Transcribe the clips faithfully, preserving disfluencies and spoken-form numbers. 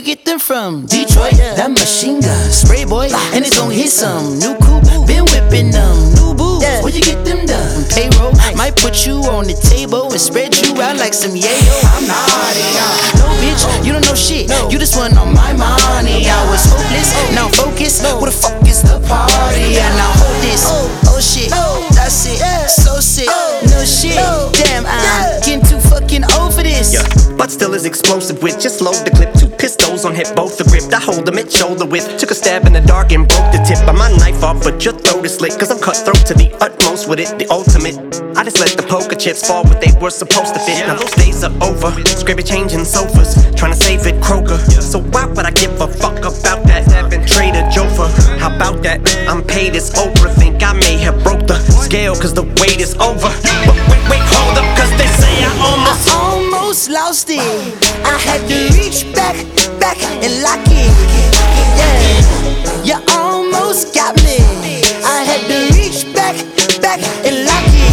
get them from? Detroit, that machine gun, spray boy, and it's gon' hit some. New coupe, been whipping them. New boots, where you get them done? Payroll, might put you on the table and spread you out like some yayo. I'm naughty, no bitch, you don't know shit. You just want all my money. I was hopeless, now focus. Who the fuck is the party? And now hold this, oh shit, that's it, so sick, no shit. Damn, I'm getting too fucking old for this. Yeah, but still is explosive with just load the clip. Two pistols on hip, both the grip. I hold them at shoulder width. Took a stab in the dark and broke the tip of my knife off, but your throat is slit. Cause I'm cutthroat to the utmost with it, the ultimate. I just let the poker chips fall where they were supposed to fit. Now those days are over. Scrappy changing sofas, trying to save it Kroger. So why would I give a fuck about that? Trader Jofa, how about that? I'm paid as Oprah. Think I may have broke the scale cause the wait is over. But wait, wait, hold up, cause they say I almost I almost lost it. I had to reach back, back and lock it. Yeah, you almost got me. I had to reach back, back and lock it.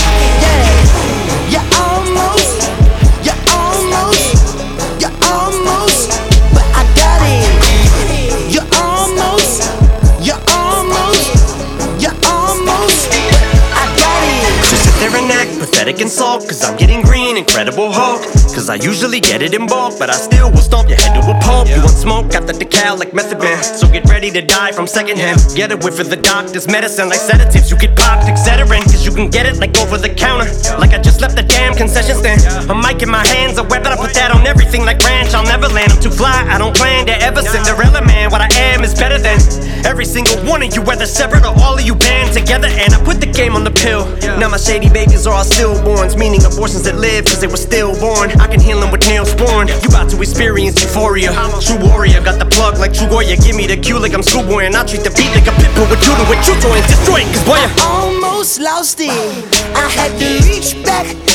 Yeah, you almost, you almost, you almost, but I got it. You almost, you almost, you almost, but I got it. So sit there and act pathetic and sulk, cause I'm getting green, Incredible Hulk. Cause I usually get it in bulk, but I still will stomp your head to a pulp. You want smoke, got the decal like method man. So get ready to die from secondhand. Get a whiff of the doctor's medicine like sedatives. You get popped, Excedrin, cause you can get it like over the counter. Like I just left the damn concession stand. A mic in my hands, a weapon, I put that on everything like ranch. I'll never land, I'm too fly, I don't plan to ever Cinderella man. What I am is better than every single one of you, whether separate or all of you band together. And I put the game on the pill. Now my shady babies are all stillborns, meaning abortions that live cause they were stillborn. I can heal them with Neosporin. You about to experience euphoria. True warrior, got the plug like True Goya. Give me the cue like I'm schoolboy, and I treat the beat like a pit bull with judo with true joy and destroy it. Cause boy, I almost lost it. I had to reach back,